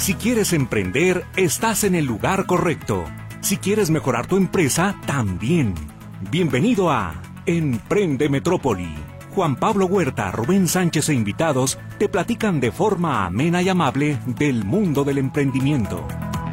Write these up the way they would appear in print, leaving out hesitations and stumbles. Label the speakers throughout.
Speaker 1: Si quieres emprender, estás en el lugar correcto. Si quieres mejorar tu empresa, también. Bienvenido a Emprende Metrópoli. Juan Pablo Huerta, Rubén Sánchez e invitados te platican de forma amena y amable del mundo del emprendimiento.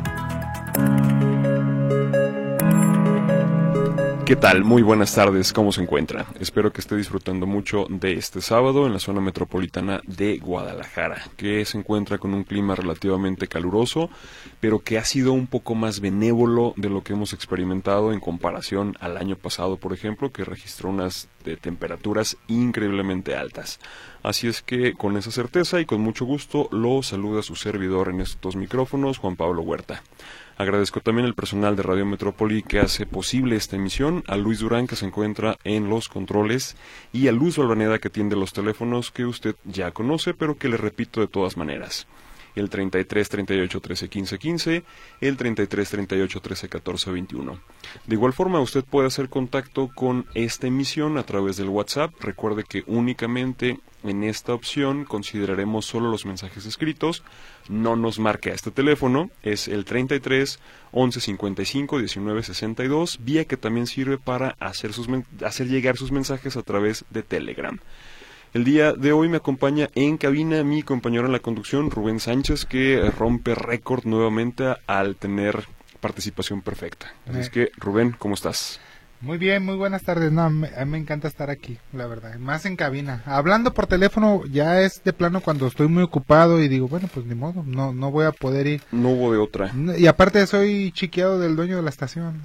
Speaker 2: ¿Qué tal? Muy buenas tardes, ¿cómo se encuentra? Espero que esté disfrutando mucho de este sábado en la zona metropolitana de Guadalajara, que se encuentra con un clima relativamente caluroso, pero que ha sido un poco más benévolo de lo que hemos experimentado en comparación al año pasado, por ejemplo, que registró unas temperaturas increíblemente altas. Así es que con esa certeza y con mucho gusto lo saluda su servidor en estos micrófonos, Juan Pablo Huerta. Agradezco también al personal de Radio Metrópoli que hace posible esta emisión, a Luis Durán que se encuentra en los controles y a Luz Balvaneda que atiende los teléfonos que usted ya conoce, pero que le repito de todas maneras. El 33 38 13 15 15, el 33 38 13 14 21. De igual forma, usted puede hacer contacto con esta emisión a través del WhatsApp. Recuerde que únicamente en esta opción consideraremos solo los mensajes escritos. No nos marque a este teléfono, es el 33 11 55 19 62, vía que también sirve para hacer llegar sus mensajes a través de Telegram. El día de hoy me acompaña en cabina mi compañero en la conducción, Rubén Sánchez, que rompe récord nuevamente al tener participación perfecta. Así es que, Rubén, ¿cómo estás?
Speaker 3: Muy bien, muy buenas tardes. No, a mí me encanta estar aquí, la verdad, más en cabina. Hablando por teléfono ya es de plano cuando estoy muy ocupado y digo, bueno, pues ni modo, no voy a poder ir.
Speaker 2: No hubo de otra.
Speaker 3: Y aparte soy chiqueado del dueño de la estación.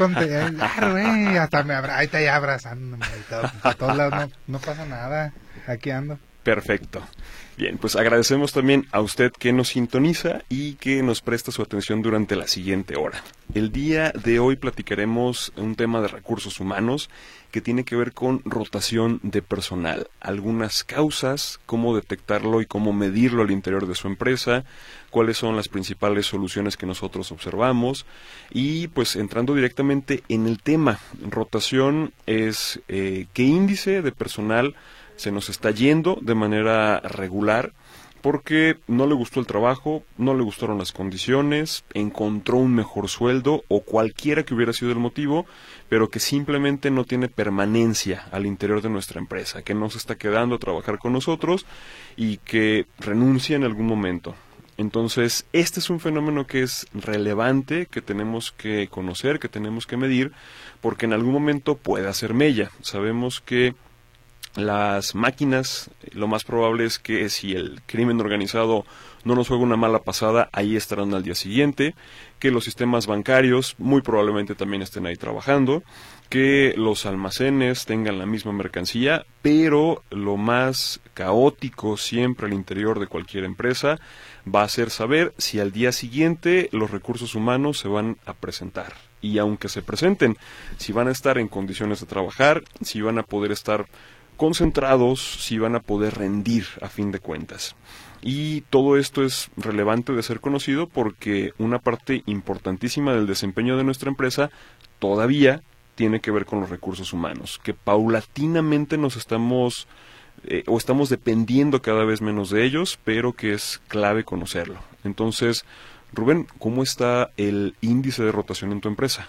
Speaker 3: Hasta me ahorita ya abrazándome y todo, a todos lados, no pasa nada, aquí ando.
Speaker 2: Perfecto. Bien, pues agradecemos también a usted que nos sintoniza y que nos presta su atención durante la siguiente hora. El día de hoy platicaremos un tema de recursos humanos que tiene que ver con rotación de personal, algunas causas, cómo detectarlo y cómo medirlo al interior de su empresa, cuáles son las principales soluciones que nosotros observamos y pues entrando directamente en el tema, rotación es qué índice de personal se nos está yendo de manera regular porque no le gustó el trabajo, no le gustaron las condiciones, encontró un mejor sueldo o cualquiera que hubiera sido el motivo, pero que simplemente no tiene permanencia al interior de nuestra empresa, que no se está quedando a trabajar con nosotros y que renuncia en algún momento. Entonces, este es un fenómeno que es relevante, que tenemos que conocer, que tenemos que medir, porque en algún momento puede hacer mella. Sabemos que las máquinas, lo más probable es que si el crimen organizado no nos juega una mala pasada, ahí estarán al día siguiente, que los sistemas bancarios muy probablemente también estén ahí trabajando, que los almacenes tengan la misma mercancía, pero lo más caótico siempre al interior de cualquier empresa va a ser saber si al día siguiente los recursos humanos se van a presentar. Y aunque se presenten, si van a estar en condiciones de trabajar, si van a poder estar concentrados, si van a poder rendir a fin de cuentas. Y todo esto es relevante de ser conocido porque una parte importantísima del desempeño de nuestra empresa todavía tiene que ver con los recursos humanos, que paulatinamente nos estamos dependiendo cada vez menos de ellos, pero que es clave conocerlo. Entonces, Rubén, ¿cómo está el índice de rotación en tu empresa?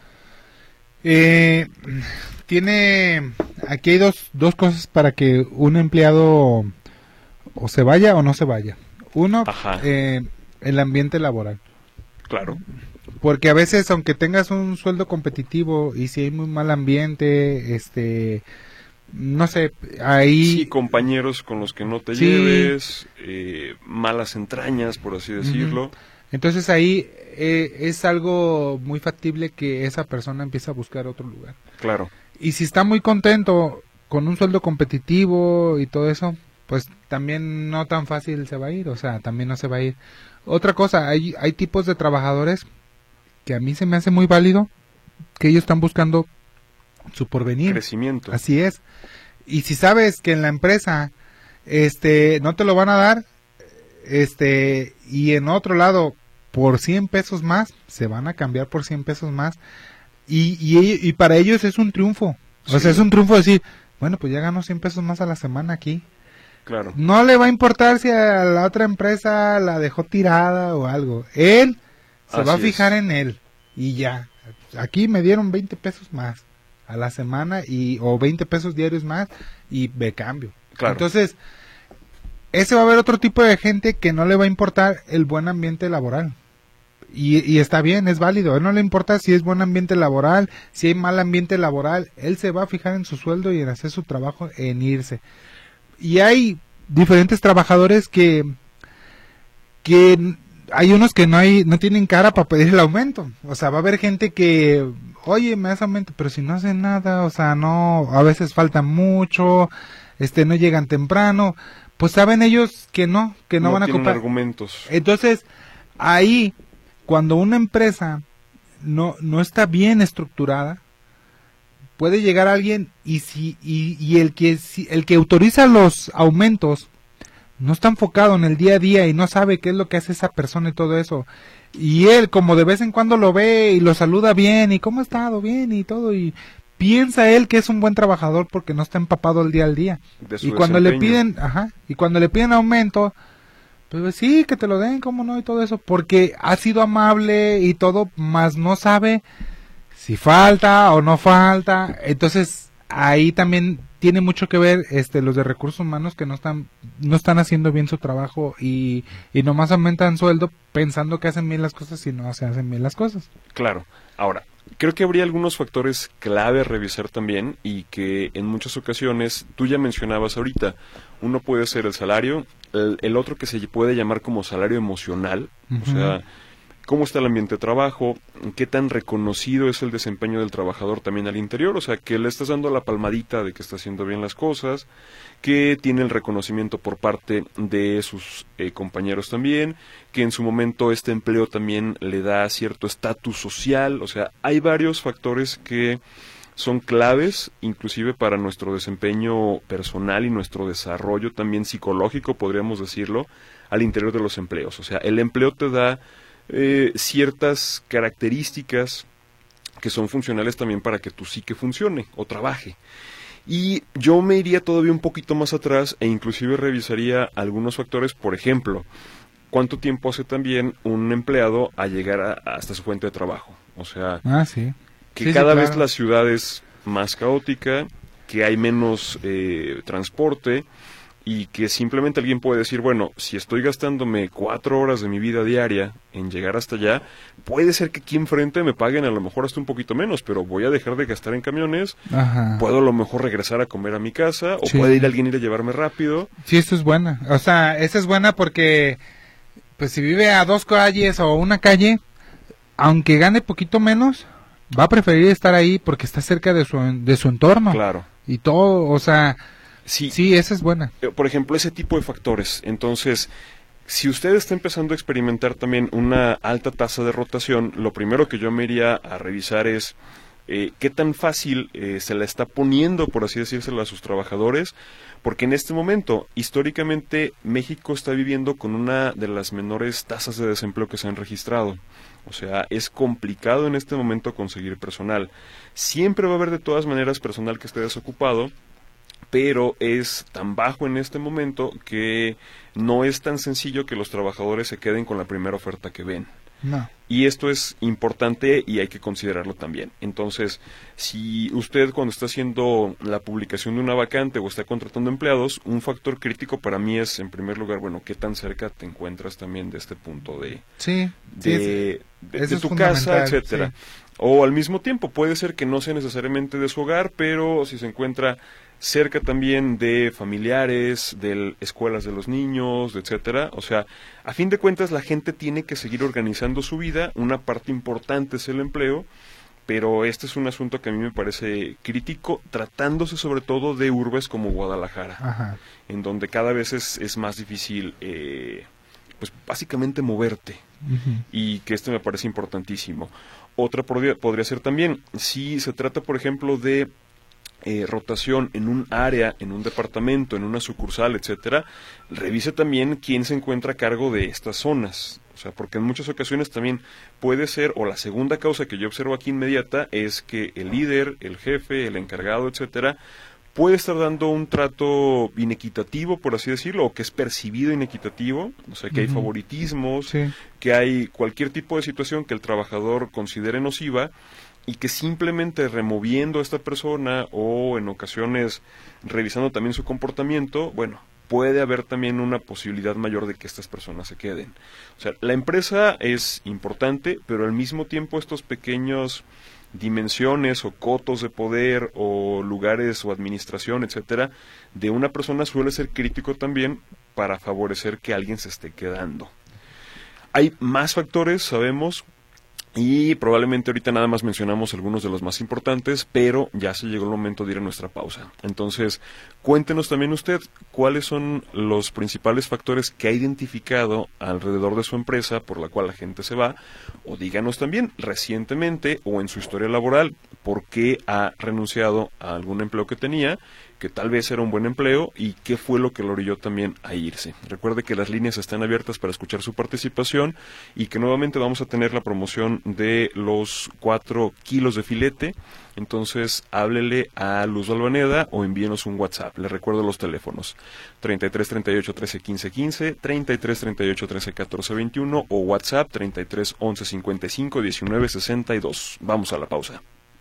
Speaker 3: Aquí hay dos cosas para que un empleado o se vaya o no se vaya. Uno, el ambiente laboral.
Speaker 2: Claro.
Speaker 3: Porque a veces, aunque tengas un sueldo competitivo y si hay muy mal ambiente, no sé, ahí...
Speaker 2: Sí, compañeros con los que no te lleves, malas entrañas, por así decirlo.
Speaker 3: Entonces ahí es algo muy factible que esa persona empiece a buscar otro lugar.
Speaker 2: Claro.
Speaker 3: Y si está muy contento con un sueldo competitivo y todo eso, pues también no tan fácil se va a ir, o sea, también no se va a ir. Otra cosa, hay tipos de trabajadores que a mí se me hace muy válido, que ellos están buscando su porvenir.
Speaker 2: Crecimiento.
Speaker 3: Así es. Y si sabes que en la empresa no te lo van a dar, y en otro lado por 100 pesos más, se van a cambiar por 100 pesos más, y para ellos es un triunfo. Sí. O sea, es un triunfo decir, bueno, pues ya gano 100 pesos más a la semana aquí.
Speaker 2: Claro.
Speaker 3: No le va a importar si a la otra empresa la dejó tirada o algo. Él se va a fijar en él y ya. Aquí me dieron 20 pesos más a la semana o 20 pesos diarios más y me cambio.
Speaker 2: Claro.
Speaker 3: Entonces, ese va a haber otro tipo de gente que no le va a importar el buen ambiente laboral. Y está bien, es válido. A él no le importa si es buen ambiente laboral, si hay mal ambiente laboral. Él se va a fijar en su sueldo y en hacer su trabajo, en irse. Y hay diferentes trabajadores que hay unos que no tienen cara para pedir el aumento. O sea, va a haber gente que, oye, me das aumento, pero si no hacen nada, o sea, no, a veces falta mucho, no llegan temprano, pues saben ellos que no van a comprar
Speaker 2: argumentos.
Speaker 3: Entonces, ahí, cuando una empresa no está bien estructurada, puede llegar alguien y el que autoriza los aumentos no está enfocado en el día a día y no sabe qué es lo que hace esa persona y todo eso. Y él, como de vez en cuando lo ve y lo saluda bien y cómo ha estado bien y todo, y piensa él que es un buen trabajador porque no está empapado el día al día. Y cuando le piden, aumento, pues sí, que te lo den, cómo no, y todo eso, porque ha sido amable y todo, más no sabe si falta o no falta. Entonces, ahí también tiene mucho que ver los de recursos humanos que no están haciendo bien su trabajo y nomás aumentan sueldo pensando que hacen bien las cosas y no se hacen bien las cosas.
Speaker 2: Claro. Ahora, creo que habría algunos factores clave a revisar también y que en muchas ocasiones, tú ya mencionabas ahorita, uno puede ser el salario, el otro que se puede llamar como salario emocional, o sea, cómo está el ambiente de trabajo, qué tan reconocido es el desempeño del trabajador también al interior, o sea, que le estás dando la palmadita de que está haciendo bien las cosas, que tiene el reconocimiento por parte de sus compañeros también, que en su momento este empleo también le da cierto estatus social, o sea, hay varios factores que son claves, inclusive para nuestro desempeño personal y nuestro desarrollo también psicológico, podríamos decirlo, al interior de los empleos. O sea, el empleo te da ciertas características que son funcionales también para que tu psique funcione o trabaje. Y yo me iría todavía un poquito más atrás e inclusive revisaría algunos factores, por ejemplo, cuánto tiempo hace también un empleado a llegar hasta su fuente de trabajo. O sea, que cada vez la ciudad es más caótica, que hay menos transporte, y que simplemente alguien puede decir, bueno, si estoy gastándome 4 horas de mi vida diaria en llegar hasta allá, puede ser que aquí enfrente me paguen a lo mejor hasta un poquito menos, pero voy a dejar de gastar en camiones, puedo a lo mejor regresar a comer a mi casa, o puede alguien ir a llevarme rápido.
Speaker 3: Sí, esto es buena, o sea, esa es buena porque, pues si vive a 2 calles o una calle, aunque gane poquito menos, va a preferir estar ahí porque está cerca de su entorno.
Speaker 2: Claro.
Speaker 3: Y todo, o sea... Sí, esa es buena.
Speaker 2: Por ejemplo, ese tipo de factores. Entonces, si usted está empezando a experimentar también una alta tasa de rotación, lo primero que yo me iría a revisar es qué tan fácil se la está poniendo, por así decírselo, a sus trabajadores, porque en este momento, históricamente, México está viviendo con una de las menores tasas de desempleo que se han registrado. O sea, es complicado en este momento conseguir personal. Siempre va a haber de todas maneras personal que esté desocupado, pero es tan bajo en este momento que no es tan sencillo que los trabajadores se queden con la primera oferta que ven.
Speaker 3: No.
Speaker 2: Y esto es importante y hay que considerarlo también. Entonces, si usted cuando está haciendo la publicación de una vacante o está contratando empleados, un factor crítico para mí es, en primer lugar, bueno, qué tan cerca te encuentras también de este punto de tu casa, etcétera. Sí. O al mismo tiempo, puede ser que no sea necesariamente de su hogar, pero si se encuentra cerca también de familiares, de escuelas de los niños, etcétera. O sea, a fin de cuentas la gente tiene que seguir organizando su vida, una parte importante es el empleo, pero este es un asunto que a mí me parece crítico, tratándose sobre todo de urbes como Guadalajara, en donde cada vez es más difícil, pues básicamente moverte, y que esto me parece importantísimo. Otra podría ser también, si se trata por ejemplo de rotación en un área, en un departamento, en una sucursal, etcétera, revise también quién se encuentra a cargo de estas zonas. O sea, porque en muchas ocasiones también puede ser, o la segunda causa que yo observo aquí inmediata, es que el líder, el jefe, el encargado, etcétera, puede estar dando un trato inequitativo, por así decirlo, o que es percibido inequitativo, o sea, que hay favoritismos,
Speaker 3: Sí.
Speaker 2: que hay cualquier tipo de situación que el trabajador considere nociva y que simplemente removiendo a esta persona o en ocasiones revisando también su comportamiento, bueno, puede haber también una posibilidad mayor de que estas personas se queden. O sea, la empresa es importante, pero al mismo tiempo estos pequeños dimensiones o cotos de poder o lugares o administración, etcétera, de una persona suele ser crítico también para favorecer que alguien se esté quedando. Hay más factores, sabemos, y probablemente ahorita nada más mencionamos algunos de los más importantes, pero ya se llegó el momento de ir a nuestra pausa. Entonces, cuéntenos también usted cuáles son los principales factores que ha identificado alrededor de su empresa por la cual la gente se va, o díganos también recientemente o en su historia laboral por qué ha renunciado a algún empleo que tenía, que tal vez era un buen empleo y qué fue lo que lo orilló también a irse. Recuerde que las líneas están abiertas para escuchar su participación y que nuevamente vamos a tener la promoción de los 4 kilos de filete. Entonces háblele a Luz Balvaneda o envíenos un WhatsApp. Le recuerdo los teléfonos 33 38 13 15 15, 33 38 13 14 21 o WhatsApp 33 11 55 19 62. Vamos a la pausa.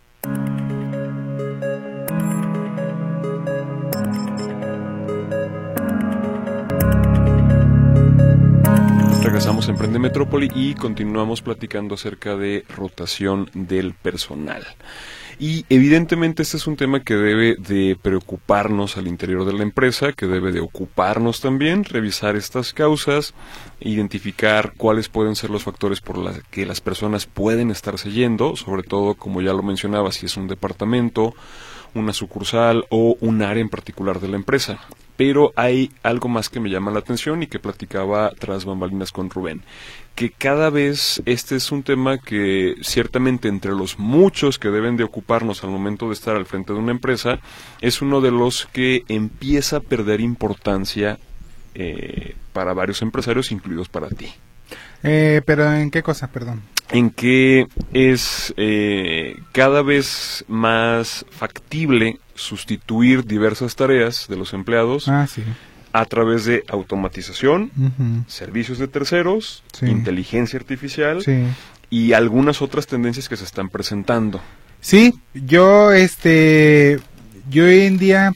Speaker 2: Regresamos a Emprende Metrópoli y continuamos platicando acerca de rotación del personal. Y evidentemente este es un tema que debe de preocuparnos al interior de la empresa, que debe de ocuparnos también, revisar estas causas, identificar cuáles pueden ser los factores por los que las personas pueden estarse yendo, sobre todo, como ya lo mencionaba, si es un departamento, una sucursal o un área en particular de la empresa. Pero hay algo más que me llama la atención y que platicaba tras bambalinas con Rubén, que cada vez este es un tema que ciertamente entre los muchos que deben de ocuparnos al momento de estar al frente de una empresa, es uno de los que empieza a perder importancia para varios empresarios, incluidos para ti.
Speaker 3: Pero ¿en qué cosa, perdón?
Speaker 2: En que es cada vez más factible sustituir diversas tareas de los empleados
Speaker 3: Sí.
Speaker 2: a través de automatización, servicios de terceros,
Speaker 3: Sí.
Speaker 2: inteligencia artificial
Speaker 3: Sí.
Speaker 2: y algunas otras tendencias que se están presentando.
Speaker 3: Sí, yo hoy en día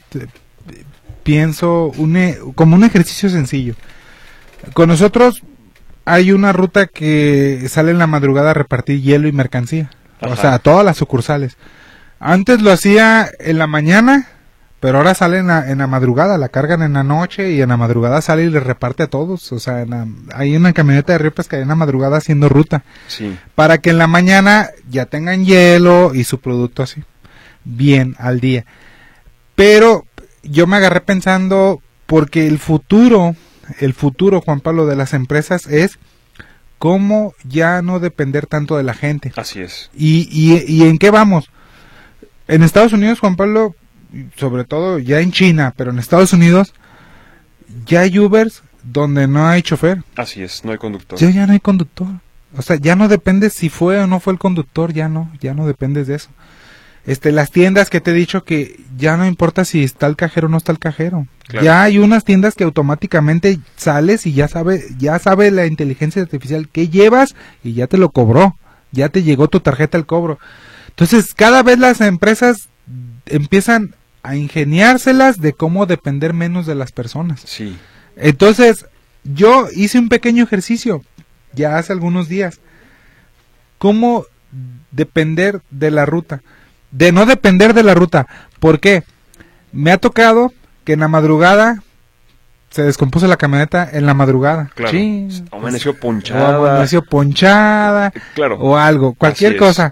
Speaker 3: pienso como un ejercicio sencillo. Con nosotros hay una ruta que sale en la madrugada a repartir hielo y mercancía.
Speaker 2: Ajá.
Speaker 3: O sea, a todas las sucursales. Antes lo hacía en la mañana, pero ahora sale en la madrugada, la cargan en la noche y en la madrugada sale y le reparte a todos. O sea, hay una camioneta de Río Pescadería en la madrugada haciendo ruta.
Speaker 2: Sí.
Speaker 3: Para que en la mañana ya tengan hielo y su producto así, bien al día. Pero yo me agarré pensando, porque el futuro, Juan Pablo, de las empresas es cómo ya no depender tanto de la gente.
Speaker 2: Así es.
Speaker 3: ¿Y en qué vamos? En Estados Unidos, Juan Pablo, sobre todo ya en China, pero en Estados Unidos ya hay Ubers donde no hay chofer.
Speaker 2: Así es, no hay conductor.
Speaker 3: Ya no hay conductor. O sea, ya no dependes si fue o no fue el conductor, ya no dependes de eso. Las tiendas que te he dicho que ya no importa si está el cajero o no está el cajero.
Speaker 2: Claro.
Speaker 3: Ya hay unas tiendas que automáticamente sales y ya sabe la inteligencia artificial qué llevas y ya te lo cobró. Ya te llegó tu tarjeta al cobro. Entonces, cada vez las empresas empiezan a ingeniárselas de cómo depender menos de las personas.
Speaker 2: Sí.
Speaker 3: Entonces, yo hice un pequeño ejercicio ya hace algunos días. ¿Cómo depender de la ruta? De no depender de la ruta. ¿Por qué? Me ha tocado que en la madrugada se descompuso la camioneta en la madrugada.
Speaker 2: Claro.
Speaker 3: Sí,
Speaker 2: Amaneció
Speaker 3: o
Speaker 2: ponchada.
Speaker 3: amaneció ponchada.
Speaker 2: Claro.
Speaker 3: O algo, cualquier cosa.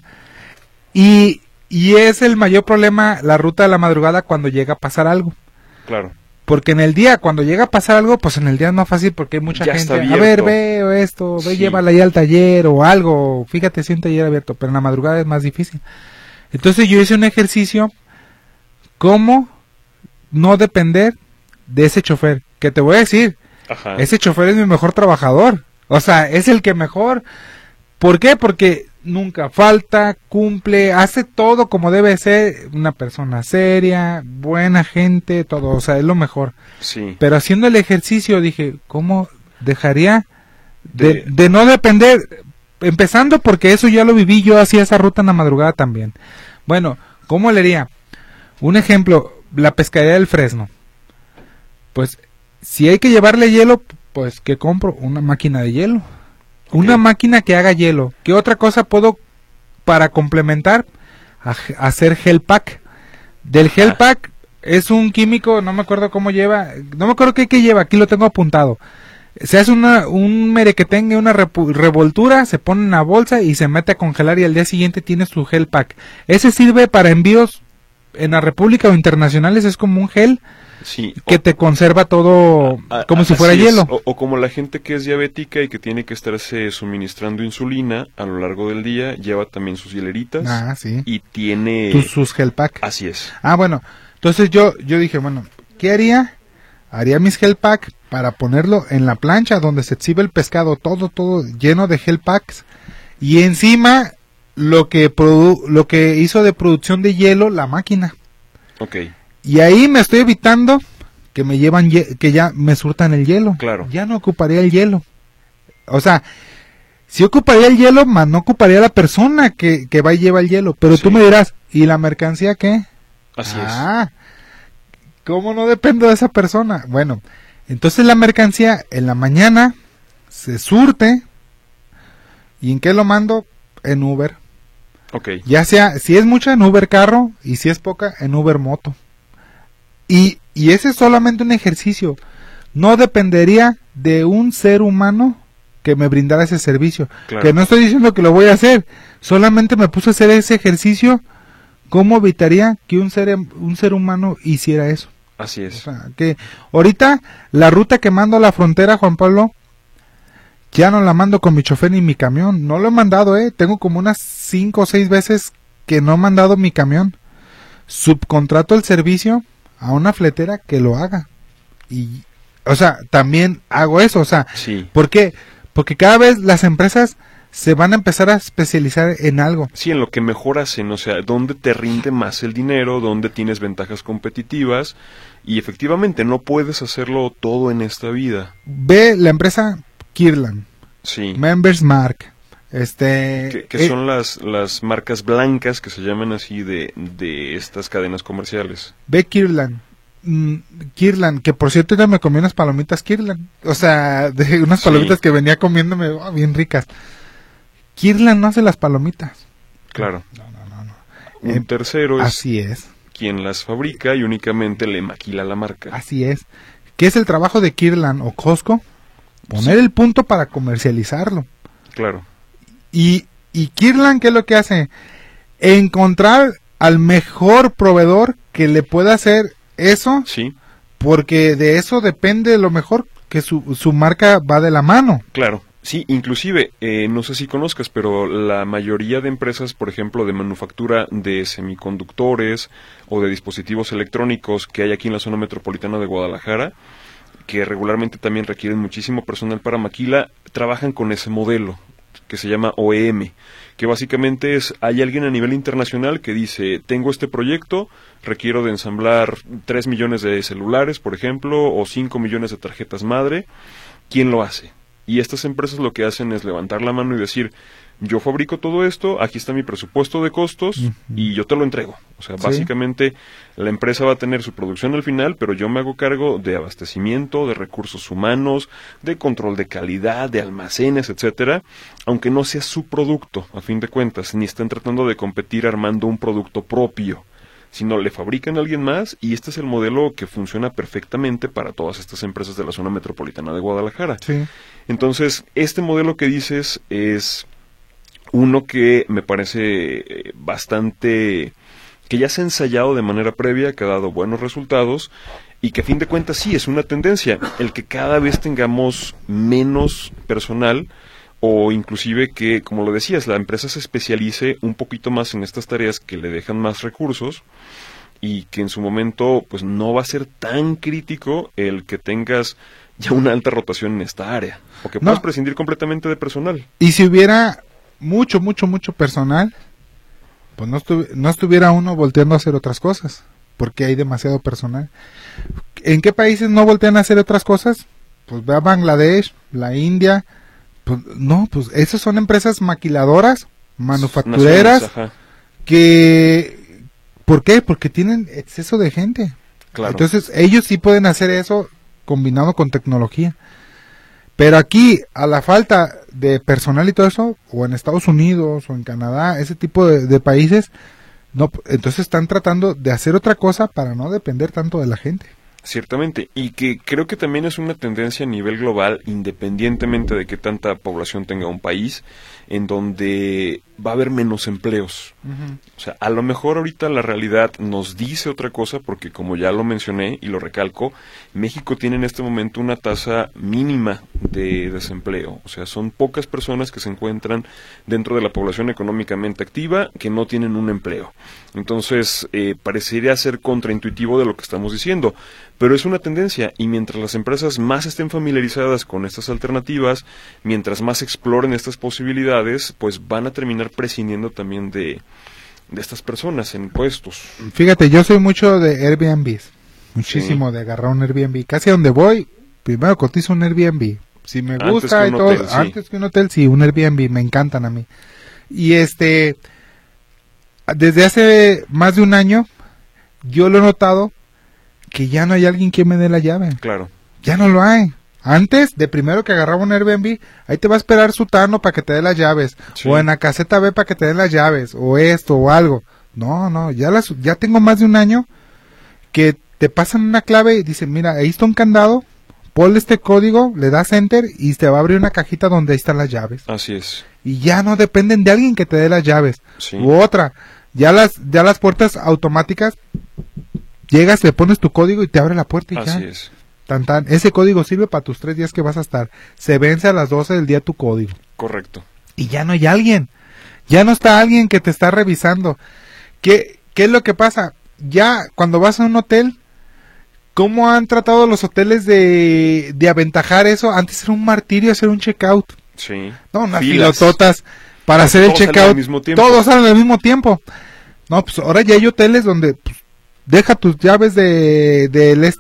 Speaker 3: Y es el mayor problema la ruta de la madrugada cuando llega a pasar algo.
Speaker 2: Claro.
Speaker 3: Porque en el día, cuando llega a pasar algo, pues en el día es más fácil porque hay mucha
Speaker 2: Ya
Speaker 3: gente.
Speaker 2: está
Speaker 3: A
Speaker 2: abierto.
Speaker 3: ver, veo esto, ve,
Speaker 2: Sí.
Speaker 3: llévala ahí al taller o algo. Fíjate si un taller abierto, pero en la madrugada es más difícil. Entonces yo hice un ejercicio, cómo no depender de ese chofer. Que te voy a decir,
Speaker 2: Ajá.
Speaker 3: ese chofer es mi mejor trabajador. O sea, es el que mejor. ¿Por qué? Porque nunca falta, cumple, hace todo como debe ser, una persona seria, buena gente, todo, o sea, es lo mejor.
Speaker 2: Sí.
Speaker 3: Pero haciendo el ejercicio dije, ¿cómo dejaría de no depender? Empezando porque eso ya lo viví, yo hacía esa ruta en la madrugada también. Bueno, ¿cómo le haría? Un ejemplo, la pescadería del Fresno. Pues, si hay que llevarle hielo, pues, ¿qué compro? Una máquina de hielo. Okay. Una máquina que haga hielo. ¿Qué otra cosa puedo, para complementar? Hacer gel pack. Del gel pack es un químico, no me acuerdo cómo lleva, no me acuerdo qué lleva, aquí lo tengo apuntado. Se hace un merequetengue, una revoltura, se pone en una bolsa y se mete a congelar y al día siguiente tiene su gel pack. Ese sirve para envíos en la República o internacionales, es como un gel que te conserva todo como si fuera hielo.
Speaker 2: O como la gente que es diabética y que tiene que estarse suministrando insulina a lo largo del día, lleva también sus hieleritas y tiene...
Speaker 3: sus gel pack.
Speaker 2: Así es.
Speaker 3: Bueno, entonces yo dije, bueno, ¿qué haría? Haría mis gel pack para ponerlo en la plancha donde se exhibe el pescado, todo lleno de gel packs, y encima lo que hizo de producción de hielo la máquina.
Speaker 2: Okay.
Speaker 3: Y ahí me estoy evitando que me que ya me surtan el hielo.
Speaker 2: Claro.
Speaker 3: Ya no ocuparía el hielo. O sea, sí ocuparía el hielo, mas no ocuparía la persona que va y lleva el hielo. Pero tú me dirás, ¿y la mercancía qué?
Speaker 2: Así es.
Speaker 3: ¿Cómo no dependo de esa persona? Bueno, entonces la mercancía en la mañana se surte. ¿Y en qué lo mando? En Uber.
Speaker 2: Okay.
Speaker 3: Ya sea, si es mucha, en Uber carro, y si es poca, en Uber moto. Y ese es solamente un ejercicio. No dependería de un ser humano que me brindara ese servicio. Claro. Que no estoy diciendo que lo voy a hacer. Solamente me puse a hacer ese ejercicio. ¿Cómo evitaría que un ser humano hiciera eso?
Speaker 2: Así es.
Speaker 3: O sea, que ahorita la ruta que mando a la frontera, Juan Pablo, ya no la mando con mi chofer ni mi camión. No lo he mandado, Tengo como unas 5 o 6 veces que no he mandado mi camión. Subcontrato el servicio a una fletera que lo haga. Y, o sea, también hago eso, o sea, ¿por qué? Porque cada vez las empresas se van a empezar a especializar en algo.
Speaker 2: Sí, en lo que mejor hacen, o sea, dónde te rinde más el dinero, dónde tienes ventajas competitivas, y efectivamente no puedes hacerlo todo en esta vida.
Speaker 3: Ve la empresa Kirlan, Members Mark,
Speaker 2: que son las marcas blancas que se llaman así de estas cadenas comerciales.
Speaker 3: Ve Kirlan, que por cierto ya me comí unas palomitas Kirlan, o sea, de unas palomitas que venía comiéndome bien ricas. Kirlan no hace las palomitas.
Speaker 2: Claro.
Speaker 3: No.
Speaker 2: Un tercero es
Speaker 3: así es
Speaker 2: quien las fabrica y únicamente le maquila la marca.
Speaker 3: Así es. ¿Qué es el trabajo de Kirlan o Costco? Poner el punto para comercializarlo.
Speaker 2: Claro.
Speaker 3: Y Kirlan, ¿qué es lo que hace? Encontrar al mejor proveedor que le pueda hacer eso.
Speaker 2: Sí.
Speaker 3: Porque de eso depende lo mejor, que su marca va de la mano.
Speaker 2: Claro. Sí, inclusive, no sé si conozcas, pero la mayoría de empresas, por ejemplo, de manufactura de semiconductores o de dispositivos electrónicos que hay aquí en la zona metropolitana de Guadalajara, que regularmente también requieren muchísimo personal para maquila, trabajan con ese modelo que se llama OEM, que básicamente hay alguien a nivel internacional que dice, tengo este proyecto, requiero de ensamblar 3 millones de celulares, por ejemplo, o 5 millones de tarjetas madre, ¿quién lo hace? Y estas empresas lo que hacen es levantar la mano y decir, yo fabrico todo esto, aquí está mi presupuesto de costos y yo te lo entrego. O sea, básicamente la empresa va a tener su producción al final, pero yo me hago cargo de abastecimiento, de recursos humanos, de control de calidad, de almacenes, etcétera, aunque no sea su producto, a fin de cuentas, ni estén tratando de competir armando un producto propio, sino le fabrican a alguien más, y este es el modelo que funciona perfectamente para todas estas empresas de la zona metropolitana de Guadalajara.
Speaker 3: Sí.
Speaker 2: Entonces, este modelo que dices es uno que me parece bastante, que ya se ha ensayado de manera previa, que ha dado buenos resultados, y que a fin de cuentas sí es una tendencia, el que cada vez tengamos menos personal, o inclusive que, como lo decías, la empresa se especialice un poquito más en estas tareas que le dejan más recursos, y que en su momento pues no va a ser tan crítico el que tengas ya una alta rotación en esta área, o que puedas prescindir completamente de personal.
Speaker 3: Y si hubiera mucho personal, pues no estuviera uno volteando a hacer otras cosas, porque hay demasiado personal. ¿En qué países no voltean a hacer otras cosas? Pues ve a Bangladesh, la India, pues no, pues esas son empresas maquiladoras, manufactureras,
Speaker 2: Naciones,
Speaker 3: que, ¿por qué? Porque tienen exceso de gente.
Speaker 2: claro.
Speaker 3: Entonces ellos sí pueden hacer eso combinado con tecnología. Pero aquí, a la falta de personal y todo eso, o en Estados Unidos, o en Canadá, ese tipo de países, no, entonces están tratando de hacer otra cosa para no depender tanto de la gente.
Speaker 2: Ciertamente, y que creo que también es una tendencia a nivel global, independientemente de qué tanta población tenga un país, en donde va a haber menos empleos. O sea, a lo mejor ahorita la realidad nos dice otra cosa, porque como ya lo mencioné y lo recalco, México tiene en este momento una tasa mínima de desempleo. O sea, son pocas personas que se encuentran dentro de la población económicamente activa que no tienen un empleo. Entonces, parecería ser contraintuitivo de lo que estamos diciendo, pero es una tendencia, y mientras las empresas más estén familiarizadas con estas alternativas, mientras más exploren estas posibilidades, pues van a terminar prescindiendo también de estas personas en puestos.
Speaker 3: Fíjate, yo soy mucho de Airbnb, muchísimo de agarrar un Airbnb. Casi a donde voy, primero cotizo un Airbnb. Si me gusta y todo,
Speaker 2: hotel, sí.
Speaker 3: Antes que un hotel, sí, un Airbnb, me encantan a mí. Y desde hace más de un año, yo lo he notado que ya no hay alguien que me dé la llave.
Speaker 2: Claro.
Speaker 3: Ya no lo hay. Antes, de primero que agarraba un Airbnb, ahí te va a esperar Sutano para que te dé las llaves.
Speaker 2: Sí.
Speaker 3: O en la caseta B para que te den las llaves. O esto, o algo. No, ya tengo más de un año que te pasan una clave y dicen, mira, ahí está un candado, ponle este código, le das enter y te va a abrir una cajita donde ahí están las llaves.
Speaker 2: Así es.
Speaker 3: Y ya no dependen de alguien que te dé las llaves.
Speaker 2: Sí.
Speaker 3: U otra, ya las puertas automáticas, llegas, le pones tu código y te abre la puerta y
Speaker 2: Así
Speaker 3: ya.
Speaker 2: es.
Speaker 3: Tan. Ese código sirve para tus 3 días que vas a estar. Se vence a las 12 del día tu código.
Speaker 2: Correcto.
Speaker 3: Y ya no hay alguien. Ya no está alguien que te está revisando. ¿Qué es lo que pasa? Ya cuando vas a un hotel, ¿cómo han tratado los hoteles de aventajar eso? Antes era un martirio hacer un checkout.
Speaker 2: Sí.
Speaker 3: No, unas
Speaker 2: Filas.
Speaker 3: filototas para hacer el
Speaker 2: Todos salen
Speaker 3: checkout.
Speaker 2: al mismo tiempo.
Speaker 3: Todos salen al mismo tiempo. No, pues ahora ya hay hoteles donde pues, deja tus llaves de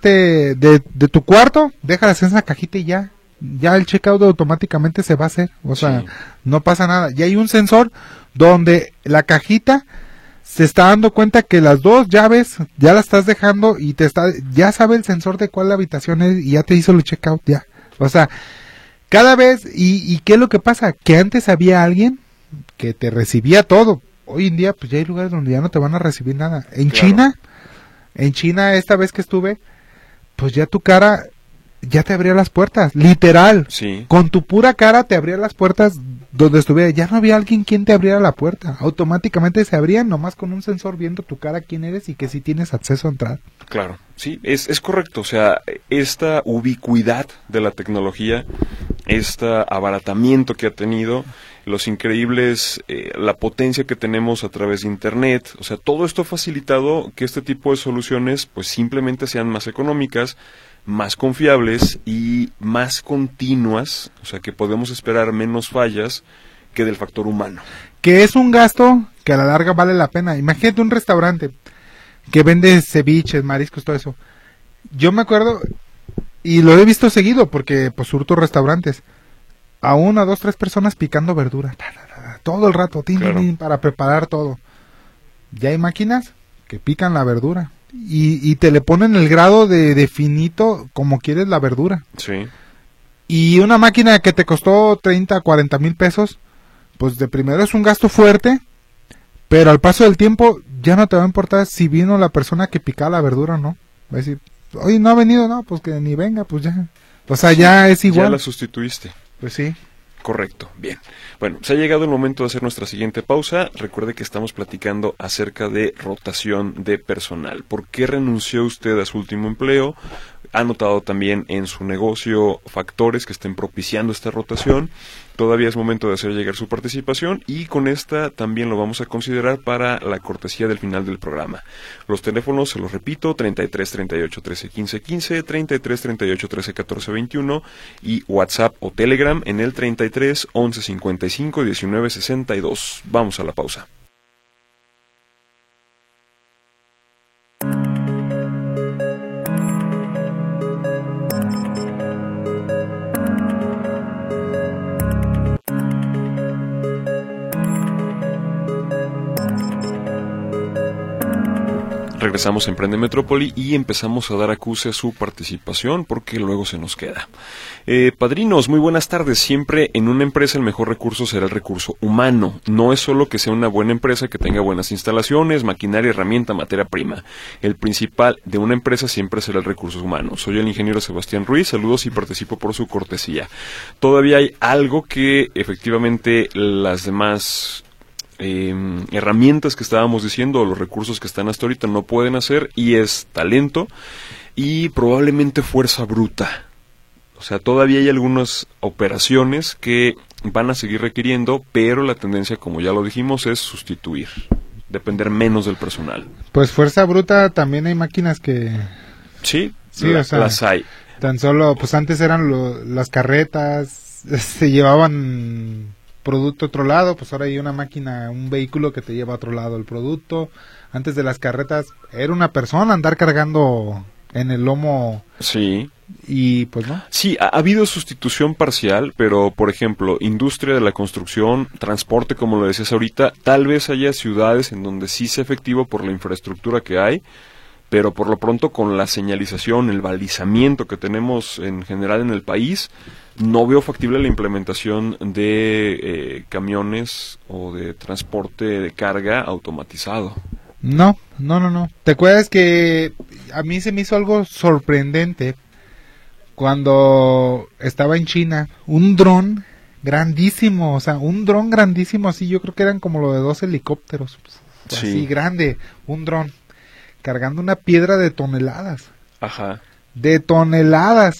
Speaker 3: tu cuarto, déjalas en esa cajita y ya el checkout automáticamente se va a hacer. O sea,
Speaker 2: Sí.
Speaker 3: no pasa nada. Y hay un sensor donde la cajita se está dando cuenta que las 2 llaves ya las estás dejando y ya sabe el sensor de cuál habitación es y ya te hizo el checkout ya. O sea, cada vez, y ¿qué es lo que pasa? Que antes había alguien que te recibía todo. Hoy en día, pues ya hay lugares donde ya no te van a recibir nada.
Speaker 2: Claro.
Speaker 3: En China, esta vez que estuve, pues ya tu cara ya te abría las puertas, literal.
Speaker 2: Sí.
Speaker 3: Con tu pura cara te abría las puertas donde estuviera. Ya no había alguien quien te abriera la puerta. Automáticamente se abrían nomás con un sensor viendo tu cara quién eres y que si tienes acceso a entrar.
Speaker 2: Claro, sí, es correcto. O sea, esta ubicuidad de la tecnología, este abaratamiento que ha tenido, los increíbles, la potencia que tenemos a través de Internet, o sea, todo esto ha facilitado que este tipo de soluciones pues simplemente sean más económicas, más confiables y más continuas, o sea, que podemos esperar menos fallas que del factor humano.
Speaker 3: Que es un gasto que a la larga vale la pena. Imagínate un restaurante que vende ceviches, mariscos, todo eso. Yo me acuerdo, y lo he visto seguido porque pues surto restaurantes, a 1, 2, 3 personas picando verdura, todo el rato,
Speaker 2: Claro.
Speaker 3: para preparar todo. Ya hay máquinas que pican la verdura y te le ponen el grado de finito como quieres la verdura.
Speaker 2: Sí,
Speaker 3: Y una máquina que te costó 30, 40 mil pesos, pues de primero es un gasto fuerte, pero al paso del tiempo ya no te va a importar si vino la persona que picaba la verdura o no. Va a decir, oye, no ha venido, no, pues que ni venga, pues ya. O sea, ya es igual.
Speaker 2: ya la sustituiste.
Speaker 3: Pues sí.
Speaker 2: Correcto, bien. Bueno, se ha llegado el momento de hacer nuestra siguiente pausa. Recuerde que estamos platicando acerca de rotación de personal. ¿Por qué renunció usted a su último empleo? ha notado también en su negocio factores que estén propiciando esta rotación, todavía es momento de hacer llegar su participación y con esta también lo vamos a considerar para la cortesía del final del programa. Los teléfonos, se los repito, 33 38 13 15 15, 33 38 13 14 21 y WhatsApp o Telegram en el 33 11 55 19 62. Vamos a la pausa. Regresamos a Emprende Metrópoli y empezamos a dar acuse a su participación porque luego se nos queda. Padrinos, muy buenas tardes. Siempre en una empresa el mejor recurso será el recurso humano. No es solo que sea una buena empresa que tenga buenas instalaciones, maquinaria, herramienta, materia prima. El principal de una empresa siempre será el recurso humano. Soy el ingeniero Sebastián Ruiz, saludos y participo por su cortesía. Todavía hay algo que efectivamente las demás herramientas que estábamos diciendo, los recursos que están hasta ahorita no pueden hacer, y es talento y probablemente fuerza bruta. O sea, todavía hay algunas operaciones que van a seguir requiriendo, pero la tendencia, como ya lo dijimos, es sustituir, depender menos del personal.
Speaker 3: Pues fuerza bruta también hay máquinas que...
Speaker 2: Sí,
Speaker 3: o sea,
Speaker 2: las hay.
Speaker 3: Tan solo, pues antes eran las carretas, se llevaban producto a otro lado, pues ahora hay una máquina, un vehículo que te lleva a otro lado el producto. Antes de las carretas era una persona andar cargando en el lomo.
Speaker 2: Sí.
Speaker 3: Y pues no.
Speaker 2: Sí, ha habido sustitución parcial, pero por ejemplo, industria de la construcción, transporte, como lo decías ahorita, tal vez haya ciudades en donde sí sea efectivo por la infraestructura que hay, pero por lo pronto con la señalización, el balizamiento que tenemos en general en el país, no veo factible la implementación de camiones o de transporte de carga automatizado.
Speaker 3: No. ¿Te acuerdas que a mí se me hizo algo sorprendente cuando estaba en China? Un dron grandísimo, así yo creo que eran como lo de 2 helicópteros,
Speaker 2: sí.
Speaker 3: Así grande, un dron cargando una piedra de toneladas.
Speaker 2: Ajá.
Speaker 3: De toneladas.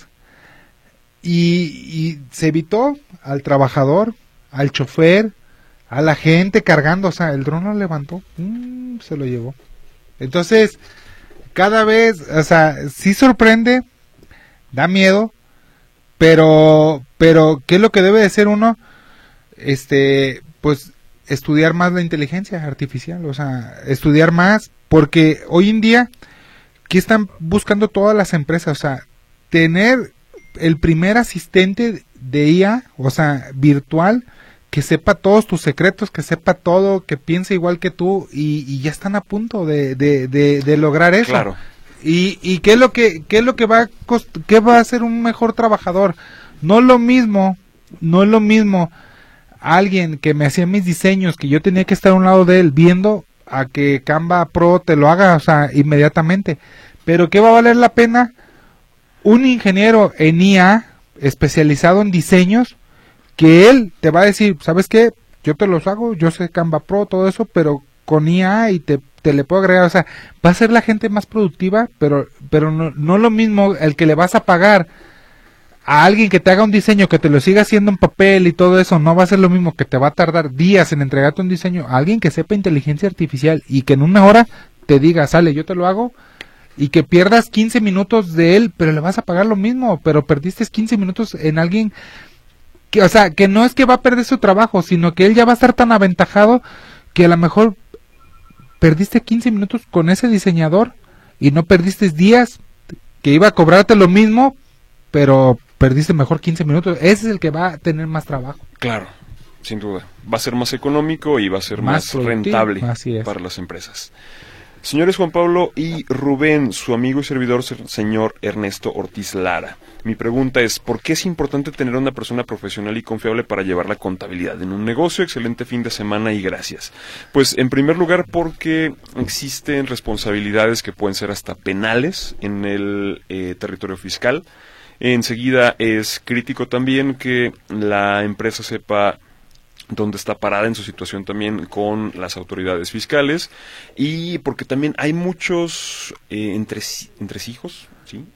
Speaker 3: Y se evitó al trabajador, al chofer, a la gente cargando. O sea, el dron lo levantó, se lo llevó. Entonces, cada vez, o sea, sí sorprende, da miedo, pero ¿qué es lo que debe de ser uno? Pues estudiar más la inteligencia artificial, o sea, estudiar más, porque hoy en día, ¿qué están buscando todas las empresas? O sea, tener el primer asistente de IA, o sea, virtual, que sepa todos tus secretos, que sepa todo, que piense igual que tú, y ya están a punto de lograr eso.
Speaker 2: Claro.
Speaker 3: Y qué es lo que qué va a hacer un mejor trabajador. No es lo mismo alguien que me hacía mis diseños, que yo tenía que estar a un lado de él viendo, a que Canva Pro te lo haga, o sea, inmediatamente. Pero ¿qué va a valer la pena? Un ingeniero en IA especializado en diseños, que él te va a decir, ¿sabes qué? Yo te los hago, yo sé Canva Pro, todo eso, pero con IA y te le puedo agregar, o sea, va a ser la gente más productiva, pero no lo mismo el que le vas a pagar a alguien que te haga un diseño, que te lo siga haciendo en papel y todo eso, no va a ser lo mismo, que te va a tardar días en entregarte un diseño, a alguien que sepa inteligencia artificial y que en una hora te diga, sale, yo te lo hago, y que pierdas 15 minutos de él, pero le vas a pagar lo mismo, pero perdiste 15 minutos en alguien que, o sea, que no es que va a perder su trabajo, sino que él ya va a estar tan aventajado que a lo mejor perdiste 15 minutos con ese diseñador y no perdiste días que iba a cobrarte lo mismo, pero perdiste mejor 15 minutos. Ese es el que va a tener más trabajo.
Speaker 2: Claro, sin duda. Va a ser más económico y va a ser más rentable para las empresas. Señores Juan Pablo y Rubén, su amigo y servidor, señor Ernesto Ortiz Lara. Mi pregunta es, ¿por qué es importante tener una persona profesional y confiable para llevar la contabilidad en un negocio? Excelente fin de semana y gracias. Pues, en primer lugar, porque existen responsabilidades que pueden ser hasta penales en el territorio fiscal. Enseguida, es crítico también que la empresa sepa dónde está parada en su situación también con las autoridades fiscales, y porque también hay muchos entresijos, ¿sí?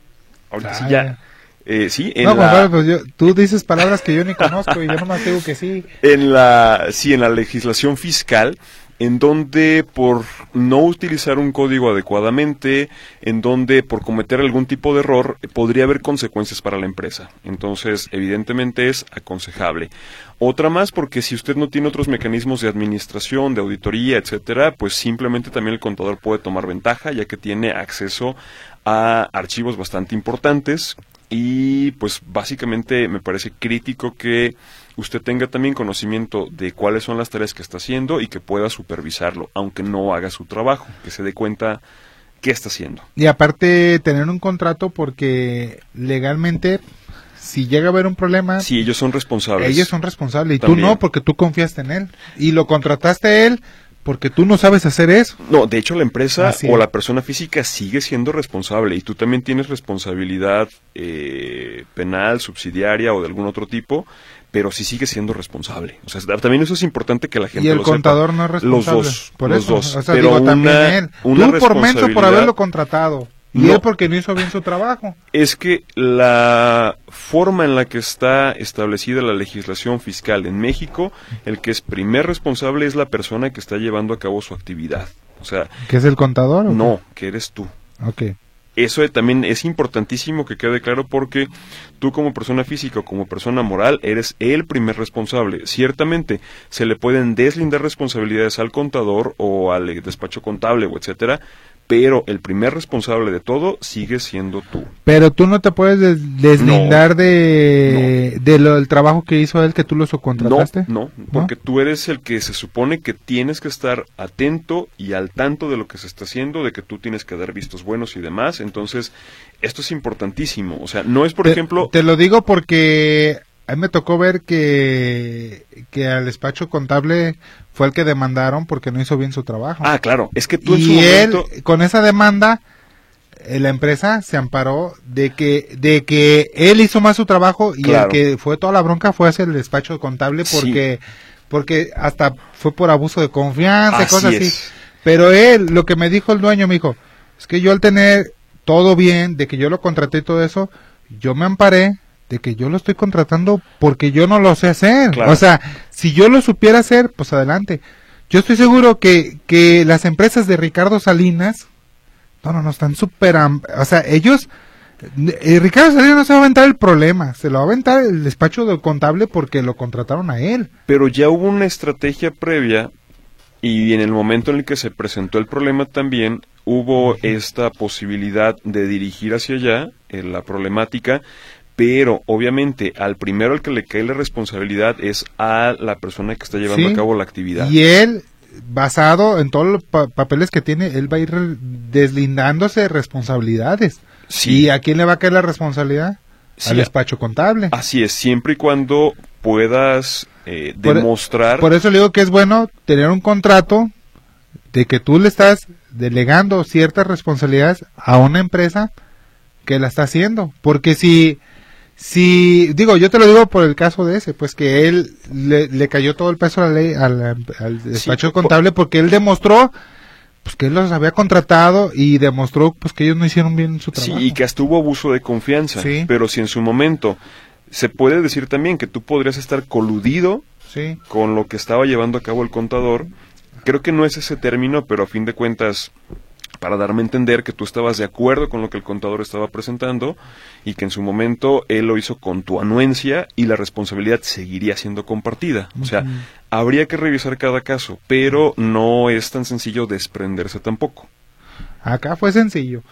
Speaker 2: Ahorita sí ya. Sí,
Speaker 3: no, Juan Pablo, pues tú dices palabras que yo ni conozco y yo nomás digo que sí.
Speaker 2: En la legislación fiscal, en donde por no utilizar un código adecuadamente, en donde por cometer algún tipo de error, podría haber consecuencias para la empresa. Entonces, evidentemente es aconsejable. Otra más, porque si usted no tiene otros mecanismos de administración, de auditoría, etcétera, pues simplemente también el contador puede tomar ventaja, ya que tiene acceso a archivos bastante importantes. Y pues básicamente me parece crítico que usted tenga también conocimiento de cuáles son las tareas que está haciendo y que pueda supervisarlo, aunque no haga su trabajo, que se dé cuenta qué está haciendo.
Speaker 3: Y aparte tener un contrato, porque legalmente si llega a haber un problema...
Speaker 2: Sí, ellos son responsables.
Speaker 3: Ellos son responsables y
Speaker 2: también.
Speaker 3: Tú no, porque tú confiaste en él y lo contrataste a él. Porque tú no sabes hacer eso.
Speaker 2: No, de hecho la empresa o la persona física sigue siendo responsable y tú también tienes responsabilidad penal, subsidiaria o de algún otro tipo, pero sí sigue siendo responsable. O sea, también eso es importante que la gente lo sepa.
Speaker 3: Y el contador no es responsable.
Speaker 2: Los dos.
Speaker 3: O sea,
Speaker 2: pero
Speaker 3: digo, también él. Tú por menso por haberlo contratado. Y él porque no hizo bien su trabajo.
Speaker 2: Es que la forma en la que está establecida la legislación fiscal en México, el que es primer responsable es la persona que está llevando a cabo su actividad. O sea,
Speaker 3: ¿que es el contador?
Speaker 2: No, que eres tú.
Speaker 3: Okay.
Speaker 2: Eso también es importantísimo que quede claro, porque tú como persona física o como persona moral eres el primer responsable. Ciertamente se le pueden deslindar responsabilidades al contador o al despacho contable o etcétera, pero el primer responsable de todo sigue siendo tú.
Speaker 3: Pero tú no te puedes deslindar del trabajo que hizo él, que tú lo subcontrataste.
Speaker 2: No, porque tú eres el que se supone que tienes que estar atento y al tanto de lo que se está haciendo, de que tú tienes que dar vistos buenos y demás. Entonces, esto es importantísimo. O sea, no es, por ejemplo...
Speaker 3: Te lo digo porque a mí me tocó ver que al despacho contable fue el que demandaron porque no hizo bien su trabajo.
Speaker 2: Ah, claro, es que tú en
Speaker 3: su momento... él, con esa demanda, la empresa se amparó de que él hizo más su trabajo y el que fue toda la bronca fue hacia el despacho contable porque hasta fue por abuso de confianza y cosas así. Pero él, lo que me dijo el dueño, me dijo, es que yo al tener todo bien, de que yo lo contraté y todo eso, yo me amparé de que yo lo estoy contratando porque yo no lo sé hacer. Claro. O sea, si yo lo supiera hacer, pues adelante. Yo estoy seguro que las empresas de Ricardo Salinas, no, están súper... O sea, ellos... Ricardo Salinas no se va a aventar el problema, se lo va a aventar el despacho del contable porque lo contrataron a él.
Speaker 2: Pero ya hubo una estrategia previa y en el momento en el que se presentó el problema también hubo esta posibilidad de dirigir hacia allá la problemática. Pero, obviamente, al primero al que le cae la responsabilidad es a la persona que está llevando a cabo la actividad.
Speaker 3: Y él, basado en todos los papeles que tiene, él va a ir deslindándose de responsabilidades. Sí. ¿Y a quién le va a caer la responsabilidad? Al despacho contable.
Speaker 2: Así es, siempre y cuando puedas demostrar...
Speaker 3: Por eso le digo que es bueno tener un contrato de que tú le estás delegando ciertas responsabilidades a una empresa que la está haciendo. Porque si digo, yo te lo digo por el caso de ese, pues que él le cayó todo el peso de la ley al despacho contable porque él demostró pues que él los había contratado y demostró pues que ellos no hicieron bien su trabajo.
Speaker 2: Sí, y que hasta hubo abuso de confianza. Sí. Pero si en su momento se puede decir también que tú podrías estar coludido con lo que estaba llevando a cabo el contador, creo que no es ese término, pero a fin de cuentas, para darme a entender que tú estabas de acuerdo con lo que el contador estaba presentando y que en su momento él lo hizo con tu anuencia y la responsabilidad seguiría siendo compartida. O sea, habría que revisar cada caso, pero no es tan sencillo desprenderse tampoco.
Speaker 3: Acá fue sencillo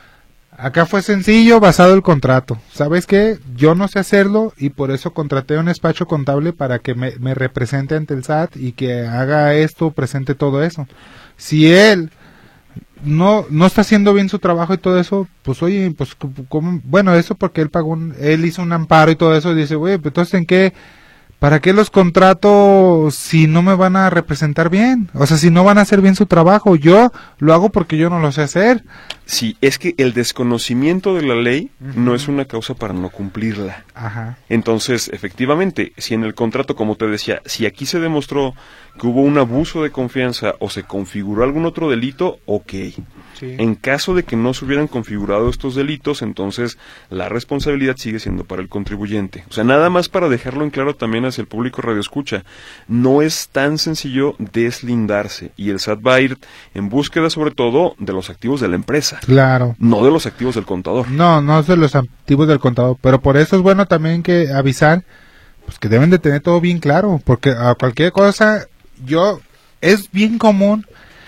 Speaker 3: basado el contrato. ¿Sabes qué? Yo no sé hacerlo y por eso contraté a un despacho contable para que me represente ante el SAT y que haga esto, presente todo eso. Si él no está haciendo bien su trabajo y todo eso, pues oye, pues ¿cómo? Bueno, eso porque él hizo un amparo y todo eso, y dice, güey, pues entonces ¿para qué los contrato si no me van a representar bien? O sea, si no van a hacer bien su trabajo, yo lo hago porque yo no lo sé hacer.
Speaker 2: Sí, es que el desconocimiento de la ley no es una causa para no cumplirla.
Speaker 3: Ajá.
Speaker 2: Entonces, efectivamente, si en el contrato, como te decía, si aquí se demostró que hubo un abuso de confianza o se configuró algún otro delito, ok.
Speaker 3: Sí.
Speaker 2: En caso de que no se hubieran configurado estos delitos, entonces la responsabilidad sigue siendo para el contribuyente. O sea, nada más para dejarlo en claro también hacia el público radioescucha, no es tan sencillo deslindarse, y el SAT va a ir en búsqueda sobre todo de los activos de la empresa.
Speaker 3: Claro.
Speaker 2: No de los activos del contador.
Speaker 3: No es de los activos del contador, pero por eso es bueno también que avisar, pues que deben de tener todo bien claro, porque a cualquier cosa, es bien común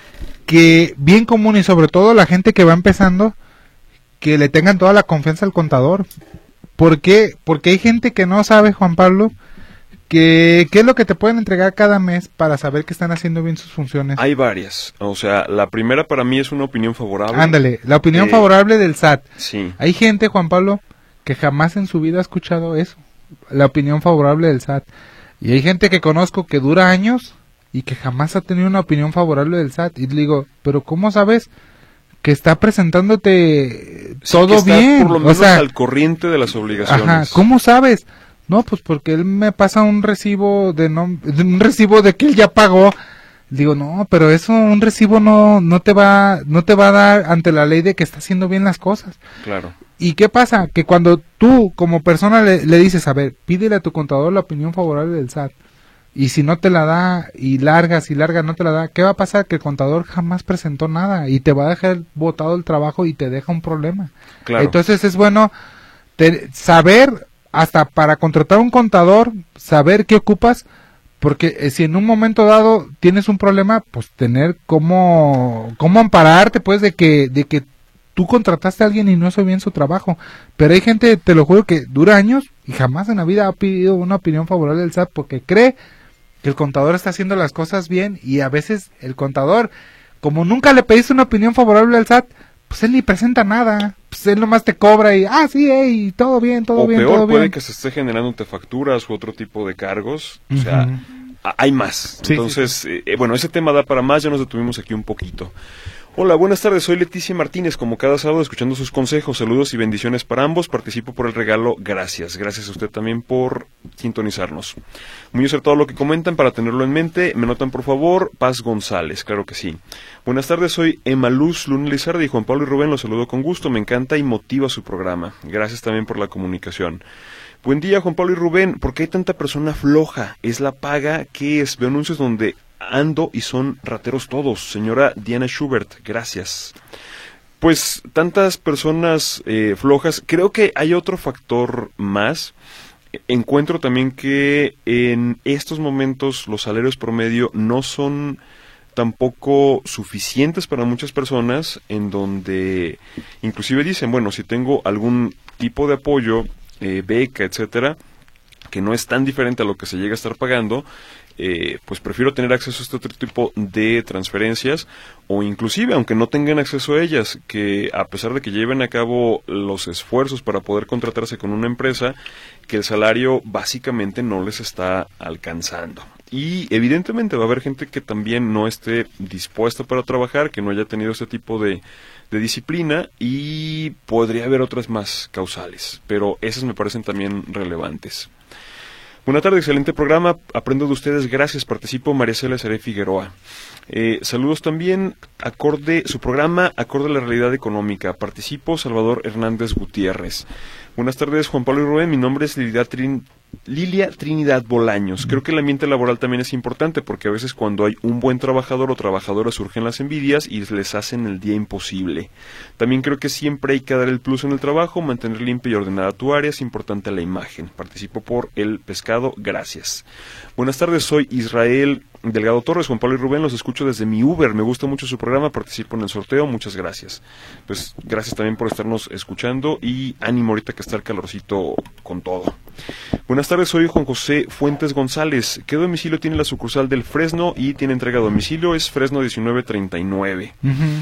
Speaker 3: y sobre todo la gente que va empezando, que le tengan toda la confianza al contador. ¿Por qué? Porque hay gente que no sabe, Juan Pablo, qué es lo que te pueden entregar cada mes para saber que están haciendo bien sus funciones.
Speaker 2: Hay varias. O sea, la primera para mí es una opinión favorable.
Speaker 3: Ándale, la opinión favorable del SAT.
Speaker 2: Sí.
Speaker 3: Hay gente, Juan Pablo, que jamás en su vida ha escuchado eso, la opinión favorable del SAT. Y hay gente que conozco que dura años y que jamás ha tenido una opinión favorable del SAT. Y le digo, pero ¿cómo sabes que está presentándote todo
Speaker 2: que está
Speaker 3: bien?
Speaker 2: por lo menos al corriente de las obligaciones.
Speaker 3: Ajá, ¿cómo sabes? No, pues porque él me pasa un recibo un recibo de que él ya pagó. Digo, no, pero eso, un recibo no te va a dar ante la ley de que está haciendo bien las cosas.
Speaker 2: Claro.
Speaker 3: ¿Y qué pasa? Que cuando tú, como persona, le dices, a ver, pídele a tu contador la opinión favorable del SAT, y si no te la da, y larga no te la da, ¿qué va a pasar? Que el contador jamás presentó nada, y te va a dejar botado el trabajo y te deja un problema.
Speaker 2: Claro.
Speaker 3: Entonces es bueno saber, hasta para contratar un contador, saber qué ocupas, porque si en un momento dado tienes un problema, pues tener cómo ampararte, pues, de que tú contrataste a alguien y no hizo bien su trabajo. Pero hay gente, te lo juro, que dura años y jamás en la vida ha pedido una opinión favorable del SAT porque cree que el contador está haciendo las cosas bien, y a veces el contador, como nunca le pediste una opinión favorable al SAT, pues él ni presenta nada, pues él nomás te cobra y, sí, todo bien, todo bien,
Speaker 2: peor,
Speaker 3: todo bien.
Speaker 2: puede que se esté generándote facturas u otro tipo de cargos, o sea, hay más.
Speaker 3: Sí,
Speaker 2: entonces,
Speaker 3: sí.
Speaker 2: Bueno, ese tema da para más, ya nos detuvimos aquí un poquito. Hola, buenas tardes, soy Leticia Martínez, como cada sábado escuchando sus consejos, saludos y bendiciones para ambos, participo por el regalo, gracias a usted también por sintonizarnos. Muy acertado lo que comentan, para tenerlo en mente, me notan por favor, Paz González, claro que sí. Buenas tardes, soy Emma Luz Luna Lizardi, Juan Pablo y Rubén, los saludo con gusto, me encanta y motiva su programa, gracias también por la comunicación. Buen día, Juan Pablo y Rubén, ¿por qué hay tanta persona floja? ¿Es la paga? ¿Qué es? Veo anuncios donde ando y son rateros todos. Señora Diana Schubert, gracias. Pues tantas personas flojas, creo que hay otro factor más. Encuentro también que en estos momentos los salarios promedio no son tampoco suficientes para muchas personas, en donde inclusive dicen, bueno, si tengo algún tipo de apoyo, beca, etcétera, que no es tan diferente a lo que se llega a estar pagando, pues prefiero tener acceso a este otro tipo de transferencias, o inclusive, aunque no tengan acceso a ellas, que a pesar de que lleven a cabo los esfuerzos para poder contratarse con una empresa, que el salario básicamente no les está alcanzando. Y evidentemente va a haber gente que también no esté dispuesta para trabajar, que no haya tenido este tipo de disciplina, y podría haber otras más causales, pero esas me parecen también relevantes. Buenas tardes, excelente programa, aprendo de ustedes, gracias, participo, María Cela Saré Figueroa. Saludos también, su programa acorde a la realidad económica, participo, Salvador Hernández Gutiérrez. Buenas tardes, Juan Pablo y Rubén, mi nombre es Lilia Trinidad Bolaños. Creo que el ambiente laboral también es importante, porque a veces cuando hay un buen trabajador o trabajadora surgen las envidias y les hacen el día imposible. También creo que siempre hay que dar el plus en el trabajo, mantener limpia y ordenada tu área, es importante la imagen. Participo por el pescado, gracias. Buenas tardes, soy Israel Delgado Torres, Juan Pablo y Rubén, los escucho desde mi Uber, me gusta mucho su programa, participo en el sorteo, muchas gracias. Pues gracias también por estarnos escuchando y ánimo ahorita que está el calorcito con todo. Buenas tardes, soy Juan José Fuentes González. ¿Qué domicilio tiene la sucursal del Fresno y tiene entrega a domicilio? Es Fresno 1939.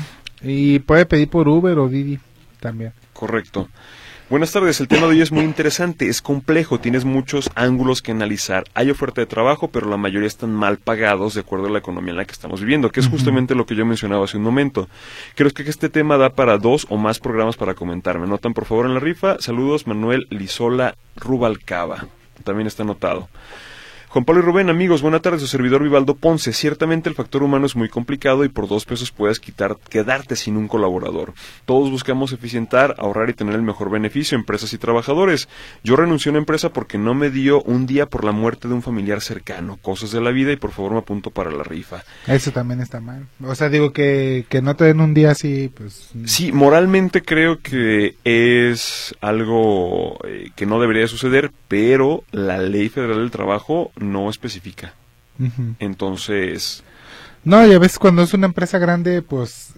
Speaker 3: Y puede pedir por Uber o Didi también.
Speaker 2: Correcto. Buenas tardes, el tema de hoy es muy interesante, es complejo, tienes muchos ángulos que analizar. Hay oferta de trabajo, pero la mayoría están mal pagados de acuerdo a la economía en la que estamos viviendo, que es justamente lo que yo mencionaba hace un momento. Creo que este tema da para 2 o más programas para comentar. Me notan por favor en la rifa. Saludos, Manuel Lizola Rubalcaba. También está anotado. Juan Pablo y Rubén, amigos, buenas tardes, su servidor Vivaldo Ponce. Ciertamente el factor humano es muy complicado y por 2 pesos puedes quedarte sin un colaborador. Todos buscamos eficientar, ahorrar y tener el mejor beneficio, empresas y trabajadores. Yo renuncié a una empresa porque no me dio un día por la muerte de un familiar cercano. Cosas de la vida y por favor me apunto para la rifa.
Speaker 3: Eso también está mal. O sea, digo que no te den un día así, pues...
Speaker 2: Sí, moralmente creo que es algo que no debería suceder, pero la Ley Federal del Trabajo no especifica.
Speaker 3: Uh-huh.
Speaker 2: Entonces...
Speaker 3: No, y a veces cuando es una empresa grande, pues